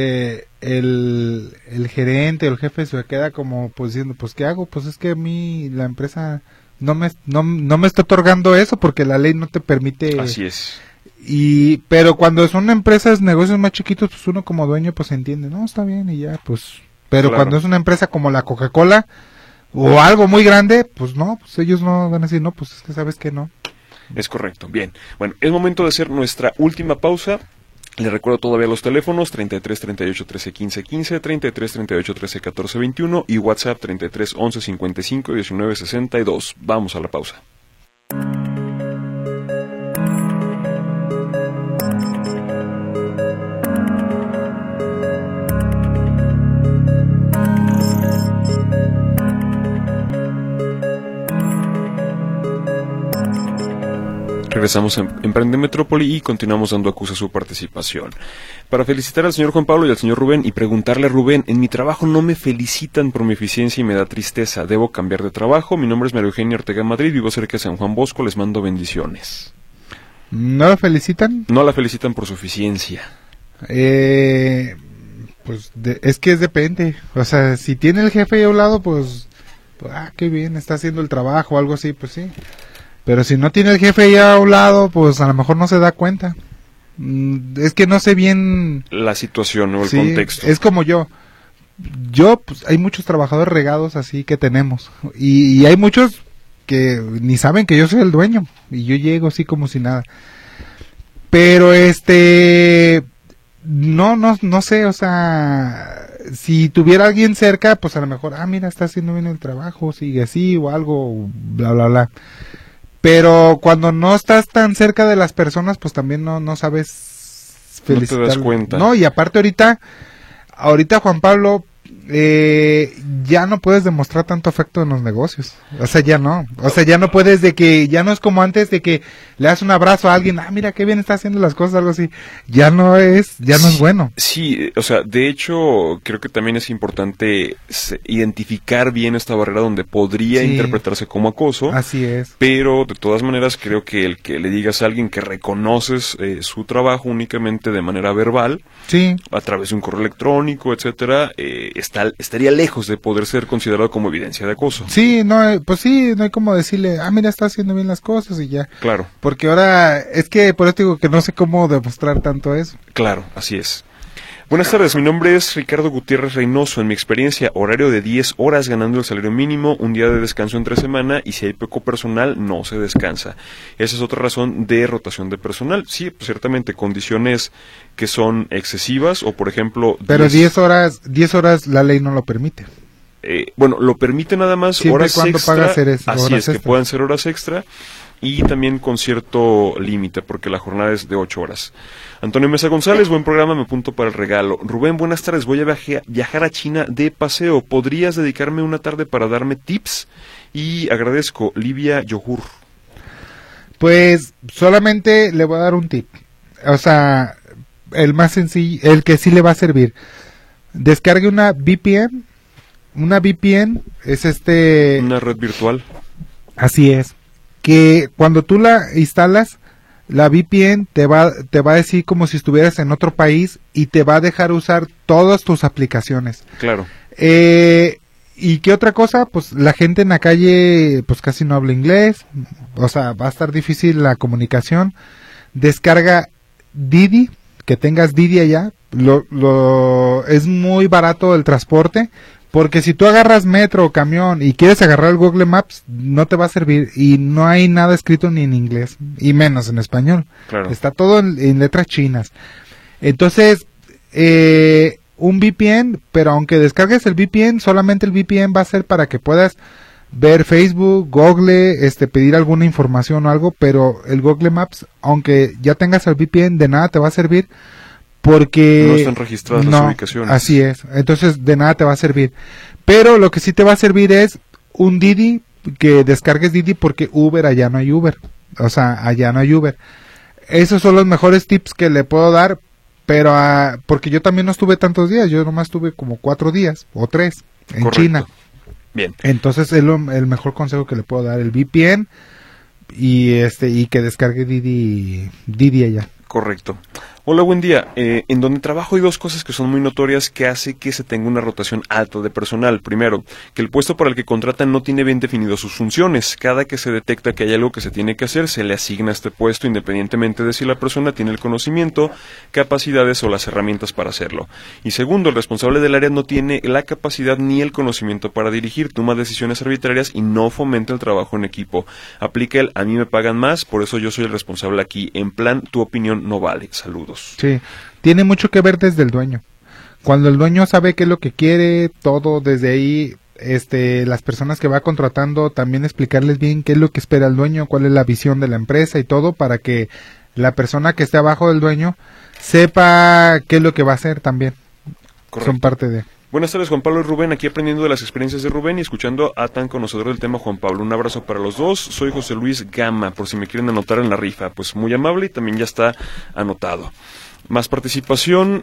Speaker 3: el gerente o el jefe se queda como pues diciendo, pues ¿qué hago? Pues es que a mí la empresa no me está otorgando eso porque la ley no te permite.
Speaker 2: Así es.
Speaker 3: Pero cuando son empresas, negocios más chiquitos, pues uno como dueño pues entiende, no, está bien y ya, pues. Pero
Speaker 2: claro.
Speaker 3: Cuando es una empresa como la Coca-Cola o algo muy grande, pues no, pues ellos no van a decir, no, pues es que sabes que no.
Speaker 2: Es correcto, bien. Bueno, es momento de hacer nuestra última pausa. Les recuerdo todavía los teléfonos 33 38 13 15 15, 33 38 13 14 21 y WhatsApp 33 11 55 19 62. Vamos a la pausa. Regresamos en Emprende Metrópoli y continuamos dando acusa su participación. Para felicitar al señor Juan Pablo y al señor Rubén y preguntarle a Rubén, en mi trabajo no me felicitan por mi eficiencia y me da tristeza, debo cambiar de trabajo. Mi nombre es María Eugenia Ortega Madrid, vivo cerca de San Juan Bosco, les mando bendiciones.
Speaker 3: ¿No la felicitan?
Speaker 2: No la felicitan por su eficiencia.
Speaker 3: Pues es que depende, o sea, si tiene el jefe ahí a un lado, pues qué bien, está haciendo el trabajo o algo así, pues sí. Pero si no tiene el jefe ahí a un lado, pues a lo mejor no se da cuenta. Es que no sé bien...
Speaker 2: La situación o el
Speaker 3: sí,
Speaker 2: contexto.
Speaker 3: Es como yo, pues hay muchos trabajadores regados así que tenemos. Y hay muchos que ni saben que yo soy el dueño. Y yo llego así como si nada. Pero no sé, o sea, si tuviera alguien cerca, pues a lo mejor, mira, está haciendo bien el trabajo, sigue así o algo, bla, bla, bla. Pero cuando no estás tan cerca de las personas, pues también no sabes felicitar.
Speaker 2: No te das cuenta.
Speaker 3: No, y aparte ahorita Juan Pablo, ya no puedes demostrar tanto afecto en los negocios. O sea, ya no. O sea, ya no puedes ya no es como antes de que le das un abrazo a alguien, mira qué bien está haciendo las cosas, algo así. Ya no es bueno.
Speaker 2: Sí, o sea, de hecho, creo que también es importante identificar bien esta barrera donde podría interpretarse como acoso.
Speaker 3: Así es.
Speaker 2: Pero, de todas maneras, creo que el que le digas a alguien que reconoces su trabajo únicamente de manera verbal,
Speaker 3: sí,
Speaker 2: a través de un correo electrónico, etcétera, estaría lejos de poder ser considerado como evidencia de acoso.
Speaker 3: Sí, pues sí, no hay como decirle, mira, está haciendo bien las cosas y ya.
Speaker 2: Claro.
Speaker 3: Porque ahora, es que por eso digo que no sé cómo demostrar tanto eso.
Speaker 2: Claro, así es. Buenas tardes, mi nombre es Ricardo Gutiérrez Reynoso. En mi experiencia, horario de 10 horas ganando el salario mínimo, un día de descanso entre semana y si hay poco personal, no se descansa. Esa es otra razón de rotación de personal. Sí, pues ciertamente, condiciones que son excesivas o, por ejemplo...
Speaker 3: Pero 10 horas la ley no lo permite.
Speaker 2: Bueno, lo permite nada más
Speaker 3: siempre
Speaker 2: horas
Speaker 3: cuando
Speaker 2: extra.
Speaker 3: Pagas horas
Speaker 2: así es,
Speaker 3: extra.
Speaker 2: Que puedan ser horas extra y también con cierto límite, porque la jornada es de 8 horas. Antonio Mesa González, buen programa, me apunto para el regalo. Rubén, buenas tardes, voy a viajar a China de paseo. ¿Podrías dedicarme una tarde para darme tips? Y agradezco, Livia Yogur.
Speaker 3: Pues este le voy a dar un tip. O sea, el más sencillo, el que sí le va a servir. Descargue una VPN. Una VPN es
Speaker 2: una red virtual.
Speaker 3: Así es. Que cuando tú la instalas, la VPN te va a decir como si estuvieras en otro país y te va a dejar usar todas tus aplicaciones.
Speaker 2: Claro.
Speaker 3: ¿Y qué otra cosa? Pues la gente en la calle pues casi no habla inglés, o sea, va a estar difícil la comunicación. Descarga Didi, que tengas Didi allá, es muy barato el transporte, porque si tú agarras metro o camión y quieres agarrar el Google Maps, no te va a servir y no hay nada escrito ni en inglés, y menos en español.
Speaker 2: Claro.
Speaker 3: Está todo en letras chinas. Entonces, un VPN, pero aunque descargues el VPN, solamente el VPN va a ser para que puedas ver Facebook, Google, pedir alguna información o algo, pero el Google Maps, aunque ya tengas el VPN, de nada te va a servir porque
Speaker 2: no están registradas las ubicaciones.
Speaker 3: Así es, entonces de nada te va a servir. Pero lo que sí te va a servir es un Didi, que descargues Didi, porque Uber allá no hay Uber. O sea, allá no hay Uber. Esos son los mejores tips que le puedo dar, pero porque yo también no estuve tantos días, yo nomás estuve como 4 días o 3 en
Speaker 2: Correcto.
Speaker 3: China.
Speaker 2: Bien.
Speaker 3: Entonces es el mejor consejo que le puedo dar, el VPN y que descargue Didi allá.
Speaker 2: Correcto. Hola, buen día. En donde trabajo hay 2 cosas que son muy notorias que hace que se tenga una rotación alta de personal. Primero, que el puesto para el que contratan no tiene bien definido sus funciones. Cada que se detecta que hay algo que se tiene que hacer, se le asigna este puesto independientemente de si la persona tiene el conocimiento, capacidades o las herramientas para hacerlo. Y segundo, el responsable del área no tiene la capacidad ni el conocimiento para dirigir, toma decisiones arbitrarias y no fomenta el trabajo en equipo. Aplica el "a mí me pagan más, por eso yo soy el responsable aquí". En plan, tu opinión no vale. Saludos.
Speaker 3: Sí, tiene mucho que ver desde el dueño. Cuando el dueño sabe qué es lo que quiere, todo desde ahí, las personas que va contratando, también explicarles bien qué es lo que espera el dueño, cuál es la visión de la empresa y todo, para que la persona que esté abajo del dueño sepa qué es lo que va a hacer también.
Speaker 2: Correcto.
Speaker 3: Son parte de...
Speaker 2: Buenas tardes, Juan Pablo y Rubén, aquí aprendiendo de las experiencias de Rubén y escuchando a tan conocedor del tema Juan Pablo. Un abrazo para los dos, soy José Luis Gama, por si me quieren anotar en la rifa. Pues muy amable y también ya está anotado. Más participación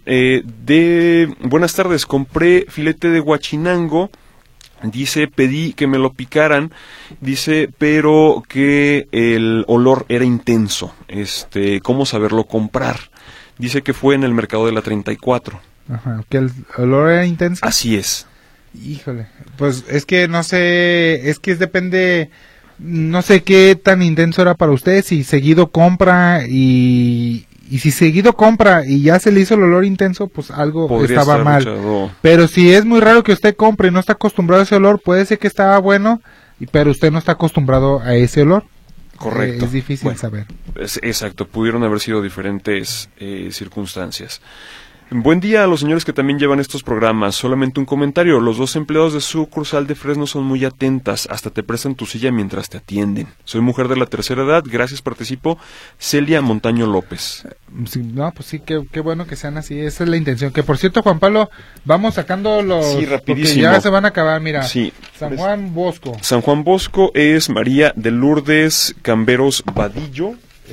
Speaker 2: buenas tardes, compré filete de guachinango, dice, pedí que me lo picaran, dice, pero que el olor era intenso, ¿cómo saberlo comprar? Dice que fue en el mercado de la 34.
Speaker 3: Ajá, que el olor era intenso.
Speaker 2: Así es.
Speaker 3: Híjole, pues es que no sé, depende, no sé qué tan intenso era para usted, si seguido compra y si seguido compra y ya se le hizo el olor intenso, pues algo
Speaker 2: Podría
Speaker 3: estaba mal.
Speaker 2: Echado.
Speaker 3: Pero si es muy raro que usted compre y no está acostumbrado a ese olor, puede ser que estaba bueno, pero usted no está acostumbrado a ese olor.
Speaker 2: Correcto.
Speaker 3: Es difícil saber.
Speaker 2: Exacto, pudieron haber sido diferentes circunstancias. Buen día a los señores que también llevan estos programas. Solamente un comentario. Los 2 empleados de sucursal de Fresno son muy atentas. Hasta te prestan tu silla mientras te atienden. Soy mujer de la tercera edad. Gracias, participo. Celia Montaño López.
Speaker 3: Sí, no, pues sí, qué bueno que sean así. Esa es la intención. Que por cierto, Juan Pablo, vamos sacando los...
Speaker 2: Sí, rapidísimo.
Speaker 3: Porque ya se van a acabar, mira.
Speaker 2: Sí.
Speaker 3: San Juan Bosco.
Speaker 2: San Juan Bosco es María de Lourdes Camberos Vadillo.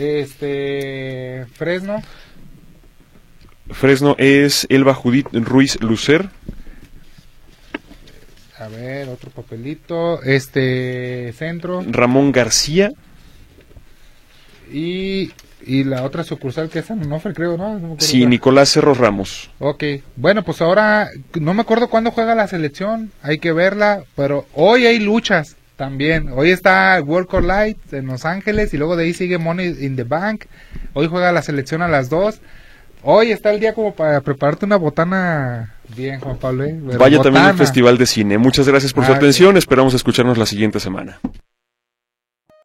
Speaker 3: Fresno.
Speaker 2: Fresno es Elba Judith Ruiz Lucer.
Speaker 3: A ver, otro papelito. Centro.
Speaker 2: Ramón García.
Speaker 3: Y la otra sucursal que es San Onofre, creo, ¿no? No
Speaker 2: Sí, Nicolás Cerro Ramos.
Speaker 3: Ok, bueno, pues ahora, no me acuerdo cuándo juega la selección, hay que verla, pero hoy hay luchas también. Hoy está World Core Light en Los Ángeles y luego de ahí sigue Money in the Bank. Hoy juega la selección a las 2. Hoy está el día como para prepararte una botana bien, Juan Pablo.
Speaker 2: Vaya botana. También al Festival de Cine. Muchas gracias por su atención. Esperamos escucharnos la siguiente semana.